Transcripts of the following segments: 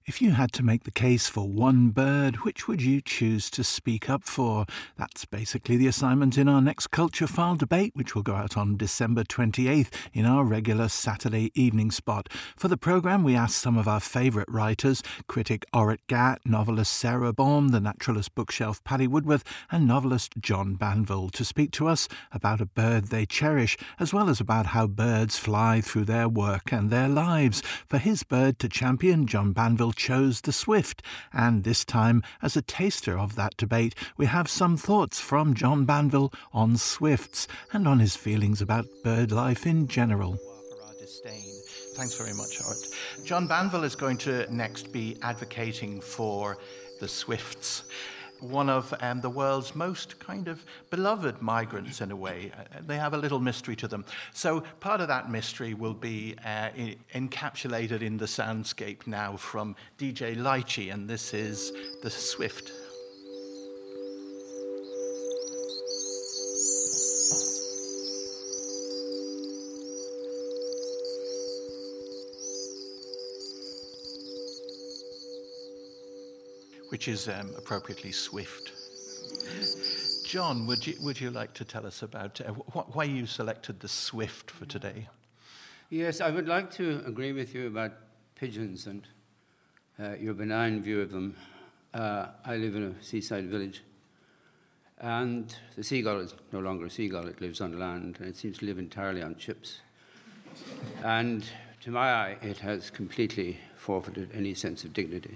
If you had to make the case for one bird, which would you choose to speak up for? That's basically the assignment in our next Culture File debate, which will go out on December 28th in our regular Saturday evening spot. For the programme, we asked some of our favourite writers, critic Orrit Gatt, novelist Sarah Baum, the naturalist bookshelf Paddy Woodworth, and novelist John Banville to speak to us about a bird they cherish, as well as about how birds fly through their work and their lives. For his bird to champion, John Banville chose the swift, and this time, as a taster of that debate, we have some thoughts from John Banville on swifts and on his feelings about bird life in general. Thanks very much, Art. John Banville is going to next be advocating for the swifts, one of the world's most kind of beloved migrants in a way. They have a little mystery to them. So part of that mystery will be encapsulated in the soundscape now from DJ Lychee, and this is The Swift. Which is appropriately swift. John, would you like to tell us about why you selected the swift for today? Yes, I would like to agree with you about pigeons and your benign view of them. I live in a seaside village, and the seagull is no longer a seagull. It lives on land, and it seems to live entirely on chips. And to my eye, it has completely forfeited any sense of dignity.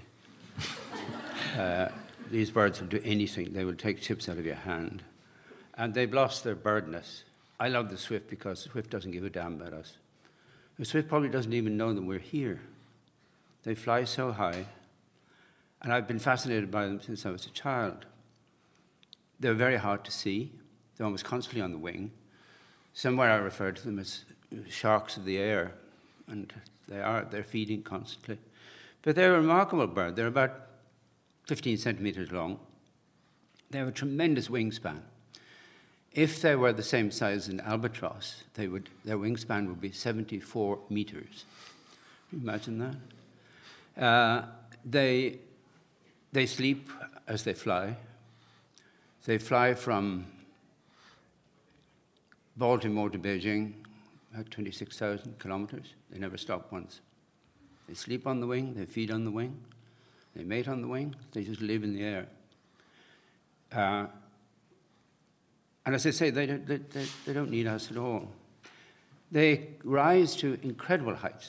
These birds will do anything. They will take chips out of your hand. And they've lost their birdness. I love the swift because the swift doesn't give a damn about us. The swift probably doesn't even know that we're here. They fly so high, and I've been fascinated by them since I was a child. They're very hard to see. They're almost constantly on the wing. Somewhere I refer to them as sharks of the air, and they're feeding constantly. But they're a remarkable bird. They're about 15 centimeters long. They have a tremendous wingspan. If they were the same size as an albatross, their wingspan would be 74 meters. Can you imagine that? They sleep as they fly. They fly from Baltimore to Beijing, about 26,000 kilometers. They never stop once. They sleep on the wing, they feed on the wing. They mate on the wing. They just live in the air. And as I say, they don't need us at all. They rise to incredible heights.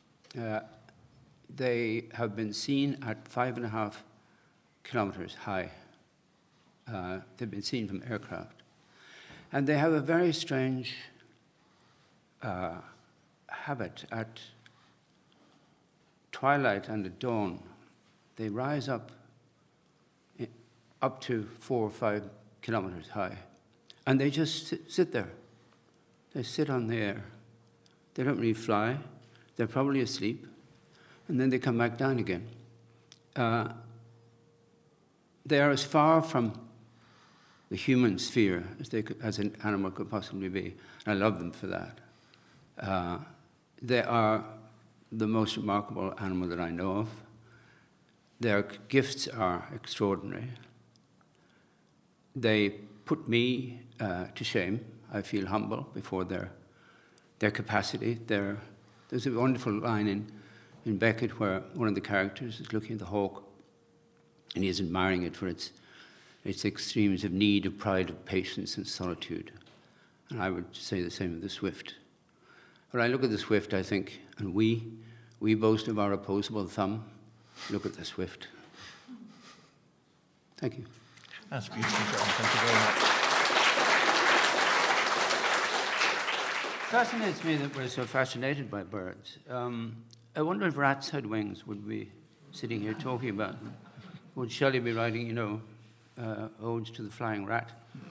They have been seen at 5.5 kilometers high. They've been seen from aircraft. And they have a very strange habit at twilight and at dawn. They rise up to 4 or 5 kilometers high, and they just sit there. They sit on the air. They don't really fly. They're probably asleep, and then they come back down again. They are as far from the human sphere as an animal could possibly be. I love them for that. They are the most remarkable animal that I know of. Their gifts are extraordinary. They put me to shame. I feel humble before their capacity. There's a wonderful line in Beckett where one of the characters is looking at the hawk, and he is admiring it for its extremes of need, of pride, of patience, and solitude. And I would say the same of the swift. When I look at the swift, I think, and we boast of our opposable thumb. Look at the swift. Thank you. That's beautiful, John. Thank you very much. It fascinates me that we're so fascinated by birds. I wonder if rats had wings, would we be sitting here talking about them? Would Shelley be writing, odes to the flying rat?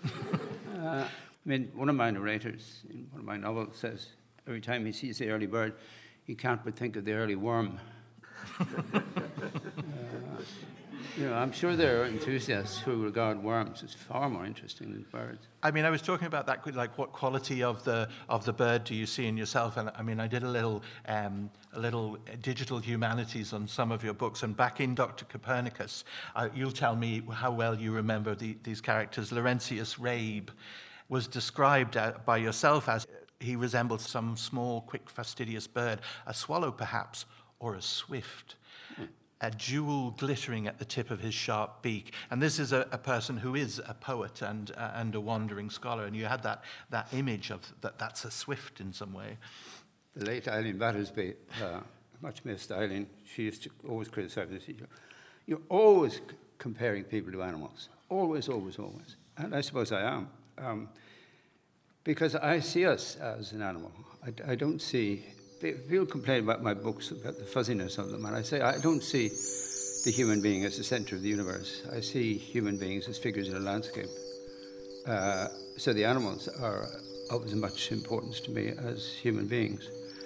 One of my narrators in one of my novels says every time he sees the early bird, he can't but think of the early worm. You know, I'm sure there are enthusiasts who regard worms as far more interesting than birds. I mean, I was talking about that, like what quality of the bird do you see in yourself? And I mean, I did a little digital humanities on some of your books, and back in Dr. Copernicus, you'll tell me how well you remember these characters. Laurentius Rabe was described by yourself as he resembled some small, quick, fastidious bird, a swallow perhaps, or a swift. A jewel glittering at the tip of his sharp beak. And this is a person who is a poet and a wandering scholar. And you had that image of that's a swift in some way. The late Eileen Battersby, much missed Eileen, she used to always criticize this. You're always comparing people to animals. Always, always, always. And I suppose I am. Because I see us as an animal. I don't see... People complain about my books, about the fuzziness of them, and I say I don't see the human being as the center of the universe. I see human beings as figures in a landscape. So the animals are of as much importance to me as human beings.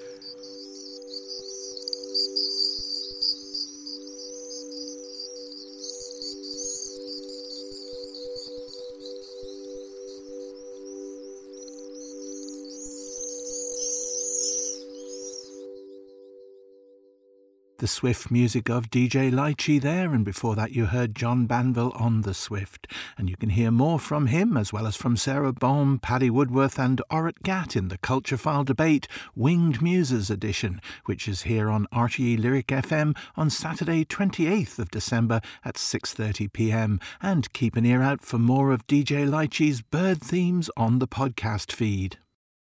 The Swift music of DJ Lychee there, and before that you heard John Banville on the Swift. And you can hear more from him, as well as from Sarah Baum, Paddy Woodworth and Orrit Gatt in the Culture File Debate Winged Muses edition, which is here on RTE Lyric FM on Saturday 28th of December at 6:30pm. And keep an ear out for more of DJ Lychee's bird themes on the podcast feed.